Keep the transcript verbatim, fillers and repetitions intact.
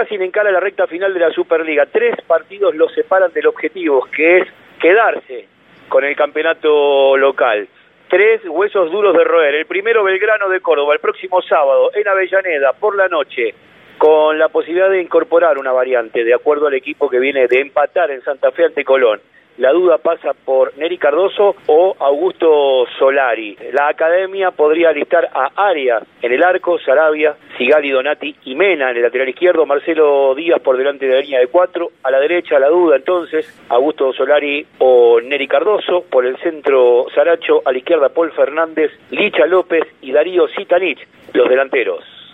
Racing encara la recta final de la Superliga. Tres partidos los separan del objetivo, que es quedarse con el campeonato local. Tres huesos duros de roer. El primero, Belgrano de Córdoba, el próximo sábado en Avellaneda por la noche, con la posibilidad de incorporar una variante de acuerdo al equipo que viene de empatar en Santa Fe ante Colón. La duda pasa por Neri Cardoso o Augusto Solari. La academia podría alistar a Arias en el arco, Sarabia, Sigali, Donati y Mena en el lateral izquierdo, Marcelo Díaz por delante de la línea de cuatro. A la derecha la duda entonces, Augusto Solari o Neri Cardoso. Por el centro Saracho, a la izquierda Paul Fernández, Licha López y Darío Sitanich, los delanteros.